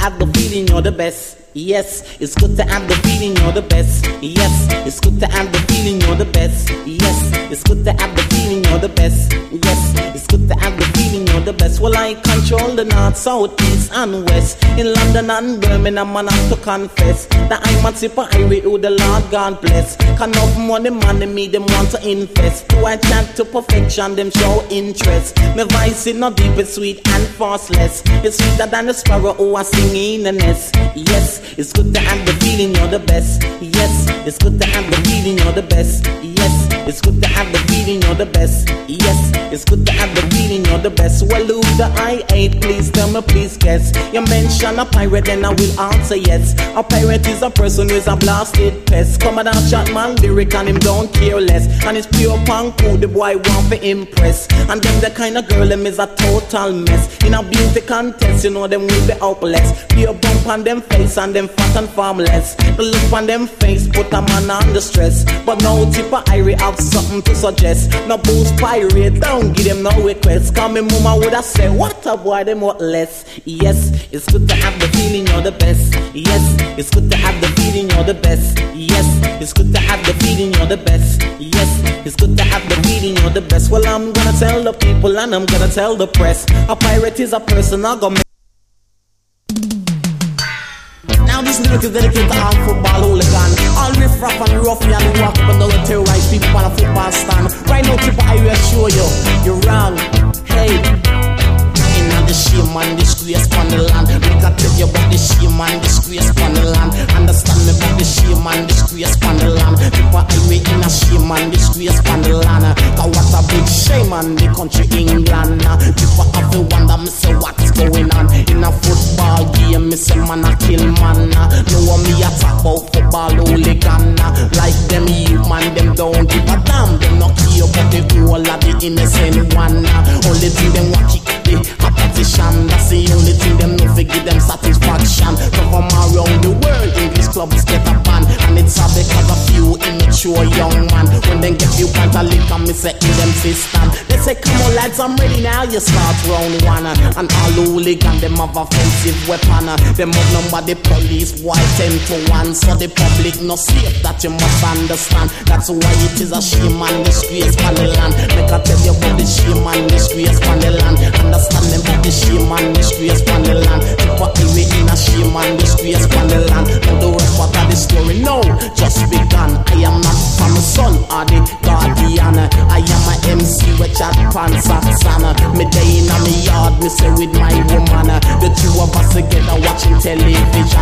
have the feeling you're the best. Yes, it's good to have the feeling you're the best. Yes, it's good to have the feeling you're the best. Yes, it's good to have the feeling you're the best. Yes, it's good to have the feeling you're the best. Well, I control the north, south, east and west. In London and Birmingham, man, I have to confess that I'm a tip of highway who the Lord God bless. Can of money, me, them want to invest. Do I chant to perfection, them show interest. My voice is not deep, it's sweet and fastless. It's sweeter than the sparrow who are singing in the nest. Yes, it's good to have the feeling you're the best. Yes, it's good to have the feeling you're the best. Yes, it's good to have the feeling you're the best. Yes, it's good to have the feeling you're the best. Well, who the I hate? Please tell me, please guess. You mention a pirate, then I will answer yes. A pirate is a person who is a blasted pest. Come and shot man lyric and him don't care less. And it's pure punk who the boy want to impress. And them the kind of girl them is a total mess. In a beauty contest, you know them will be hopeless. Pure bump on them face and them fat and formless. The look on them face put a man under stress. But no tip of Irie have something to suggest. No boost pirate, don't give them no request. Cause me mama would have said, what a boy, them what less. Yes, it's good to have the feeling you're the best. Yes, it's good to have the feeling you're the best. Yes, it's good to have the feeling you're the best. Yes, it's good to have the feeling you're the best. Well, I'm gonna tell the people and I'm gonna tell the press. A pirate is a person I gonna. Now this lyric is dedicated to all football hooligan. All riff raff and ruffian who walk up and down and terrorize people on a football stand. Right now, people, I will show you, you're wrong. Hey, the shame and disgrace on the land. Make I tell you about the shame and disgrace on the land. Understand me about the shame and disgrace on the land. People highway in a shame and disgrace on the land. Cause what a big shame on the country England. People have to wonder me say what's going on. In a football game me say man a kill man. No one me a talk about football hooligan. Like them youth man them don't give a damn. Them not care about the whole of the innocent one. Only thing them want kick the opposition. That's the only thing them no give them satisfaction. From around the world, English clubs get a ban. And it's all because of few immature young man. When they get you pint a lick and me say in them system. They say come on lads, I'm ready now. You start round one. And all hooligan them have offensive weapon. Them have number the police boy 10 to 1. So the public no safe, that you must understand. That's why it is a shame and disgrace on the land. Make I tell you about the shame and disgrace on the land. Understand them about the shame and disgrace on the land. People highway in a shame and disgrace on the land. Now the rest part of the story no just begun. I am not from the son or the guardian. I am a MC which at Pansaxana. Me day in a me yard, me say with my woman. The two of us together watching television.